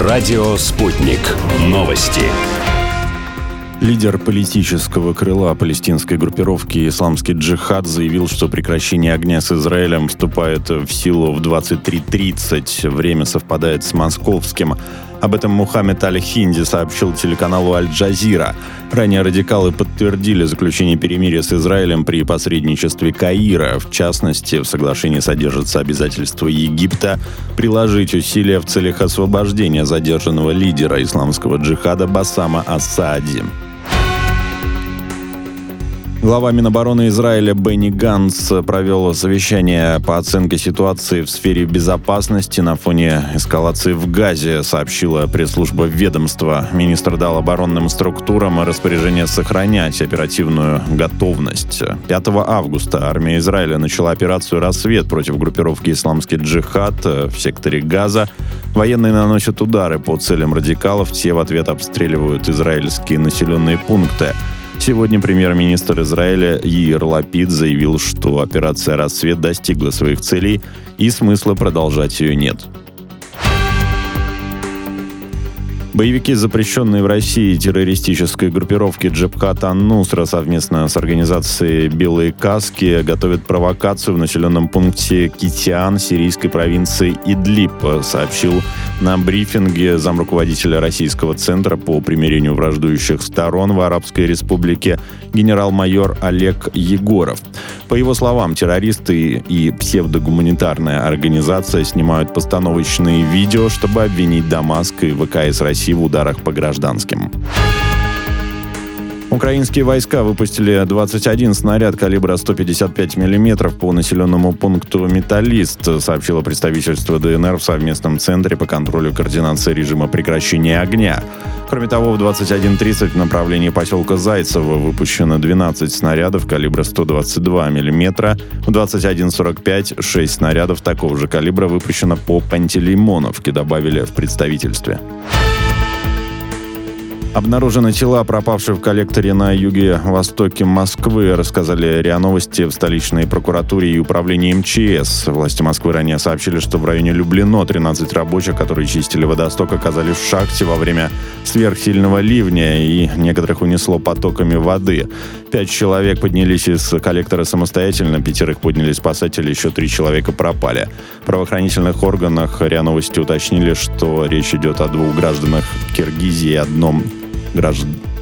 Радио «Спутник». Новости. Лидер политического крыла палестинской группировки «Исламский джихад» заявил, что прекращение огня с Израилем вступает в силу в 23:30. Время совпадает с московским. Об этом Мухаммед Аль-Хинди сообщил телеканалу Аль-Джазира. Ранее радикалы подтвердили заключение перемирия с Израилем при посредничестве Каира. В частности, в соглашении содержится обязательство Египта приложить усилия в целях освобождения задержанного лидера исламского джихада Басама Асади. Глава Минобороны Израиля Бенни Ганц провел совещание по оценке ситуации в сфере безопасности на фоне эскалации в Газе, сообщила пресс-служба ведомства. Министр дал оборонным структурам распоряжение сохранять оперативную готовность. 5 августа армия Израиля начала операцию «Рассвет» против группировки «Исламский джихад» в секторе Газа. Военные наносят удары по целям радикалов, те в ответ обстреливают израильские населенные пункты. Сегодня премьер-министр Израиля Яир Лапид заявил, что операция «Рассвет» достигла своих целей и смысла продолжать ее нет. Боевики запрещенной в России террористической группировки Джабхат ан-Нусра совместно с организацией «Белые каски» готовят провокацию в населенном пункте Китиан сирийской провинции Идлиб, сообщил на брифинге замруководителя Российского центра по примирению враждующих сторон в Арабской Республике генерал-майор Олег Егоров. По его словам, террористы и псевдогуманитарная организация снимают постановочные видео, чтобы обвинить Дамаск и ВКС России в ударах по гражданским. Украинские войска выпустили 21 снаряд калибра 155 мм по населенному пункту Металлист, сообщило представительство ДНР в совместном центре по контролю и координации режима прекращения огня. Кроме того, в 21:30 в направлении поселка Зайцево выпущено 12 снарядов калибра 122 мм. В 21:45 6 снарядов такого же калибра выпущено по Пантелеймоновке, добавили в представительстве. Обнаружены тела, пропавшие в коллекторе на юге-востоке Москвы, рассказали РИА Новости в столичной прокуратуре и управлении МЧС. Власти Москвы ранее сообщили, что в районе Люблино 13 рабочих, которые чистили водосток, оказались в шахте во время сверхсильного ливня, и некоторых унесло потоками воды. 5 человек поднялись из коллектора самостоятельно, 5 подняли спасатели, еще 3 человека пропали. В правоохранительных органах РИА Новости уточнили, что речь идет о 2 гражданах Киргизии и одном гражданин